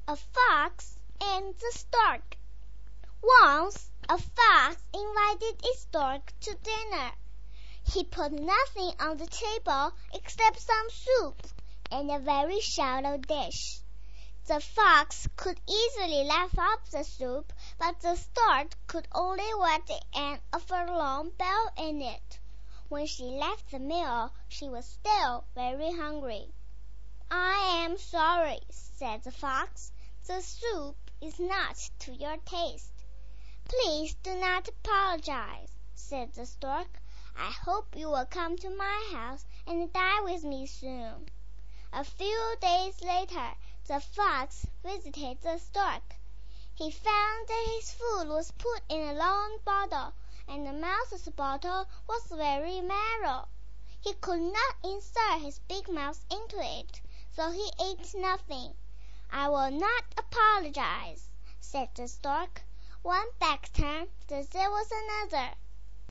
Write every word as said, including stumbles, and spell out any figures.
A Fox and the Stork. Once a fox invited a stork to dinner. He put nothing on the table except some soup and a very shallow dish. The fox could easily lap up the soup, but the stork could only wet the end of her long bill in it. When she left the meal, she was still very hungry. "I am sorry," said the fox. "The soup is not to your taste." "Please do not apologize," said the stork. "I hope you will come to my house and dine with me soon." A few days later, the fox visited the stork. He found that his food was put in a long bottle, and the mouth of the bottle was very narrow. He could not insert his big mouth into it, so he ate nothing. "I will not apologize," said the stork. "One back turn, then there was another.